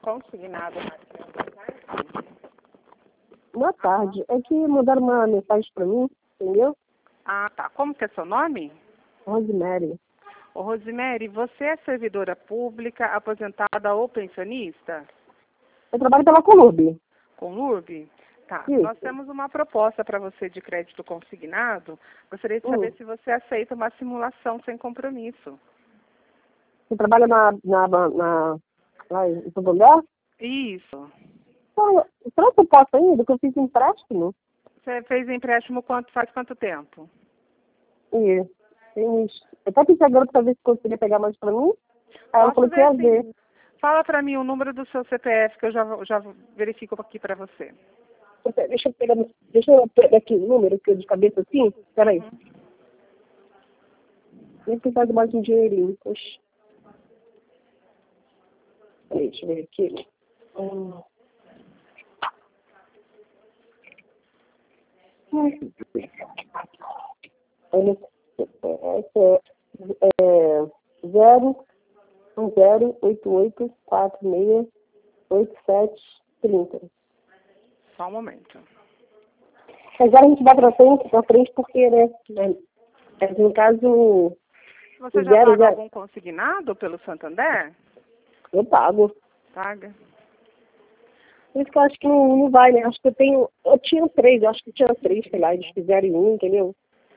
consignado. Boa tarde. É que mandaram uma mensagem para mim, entendeu? Ah, tá. Como que é seu nome? Rosemary. Ô, Rosemary, você é servidora pública, aposentada ou pensionista? Eu trabalho pela Colube. Com LURB? Tá. Isso. Nós temos uma proposta para você de crédito consignado. Gostaria de saber se você aceita uma simulação sem compromisso. Você trabalha lá em Santander? Isso. Será que eu posso ainda? Que eu fiz empréstimo. Você fez empréstimo faz quanto tempo? Isso. Eu até pedi agora para ver se conseguia pegar mais para mim. Aí ela falou que ia ver. Fala para mim o número do seu CPF que eu já verifico aqui para você. Deixa eu pegar aqui o número que eu de cabeça assim. Peraí. Nem precisar de mais um dinheirinho. Poxa. Peraí, deixa eu ver aqui. Olha, é 01088468730. Só um momento. Agora a gente vai para frente porque, né, no caso... Você já paga algum consignado pelo Santander? Eu pago. Paga. Por isso que eu acho que não vai, né? Acho que eu tinha 3, acho que tinha 3, sei lá, eles fizeram em um, entendeu?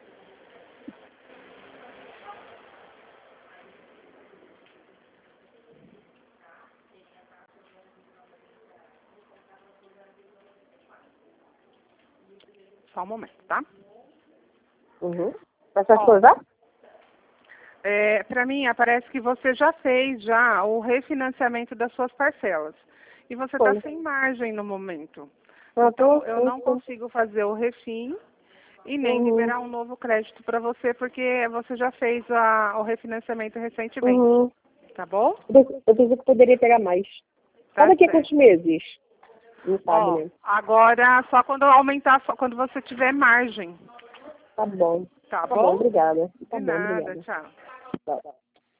Só um momento, tá? Uhum. Mas você achou já? Para mim, aparece que você já fez o refinanciamento das suas parcelas. E você está sem margem no momento. Então, eu não consigo fazer o refim e nem liberar um novo crédito para você, porque você já fez o refinanciamento recentemente. Tá bom? Eu pensei que poderia pegar mais. Tá Daqui a certo. quantos meses? Não sabe, né? Agora, só quando aumentar, só quando você tiver margem. Tá bom. Tá Tá bom, bom? obrigada. Tá De bom, nada, obrigada. tchau. Tá.